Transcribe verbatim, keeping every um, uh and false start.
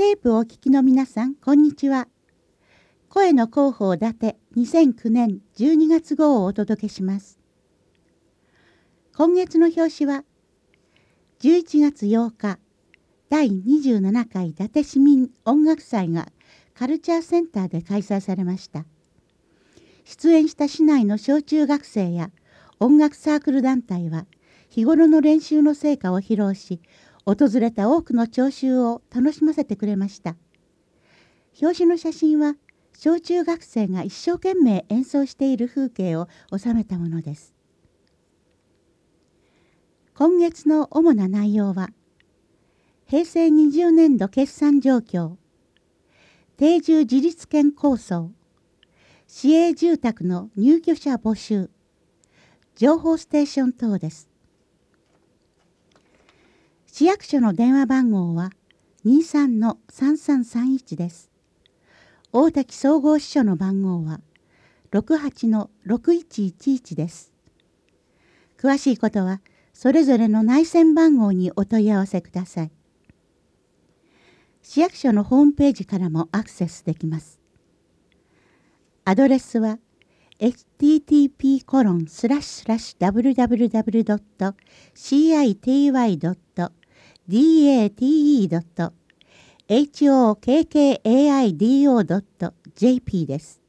テープをお聞きの皆さん、こんにちは。声の広報伊達にせんきゅうねんじゅうにがつ号をお届けします。今月の表紙は、じゅういちがつようか、だいにじゅうななかい伊達市民音楽祭がカルチャーセンターで開催されました。出演した市内の小中学生や音楽サークル団体は、日頃の練習の成果を披露し、訪れた多くの聴衆を楽しませてくれました。表紙の写真は、小中学生が一生懸命演奏している風景を収めたものです。今月の主な内容は、へいせいにじゅうねんど決算状況、定住自立権構想、市営住宅の入居者募集、情報ステーション等です。市役所の電話番号は にじゅうさんのさんさんさんいち です。大滝総合支所の番号は ろくはちのろくいちいちいち です。詳しいことはそれぞれの内線番号にお問い合わせください。市役所のホームページからもアクセスできます。アドレスは エイチティーティーピーコロンスラッシュスラッシュダブリューダブリューダブリュードットシーアイティーワイドットディーエーティーイードットエイチオーケーケーエーアイディーオードットジェーピー です。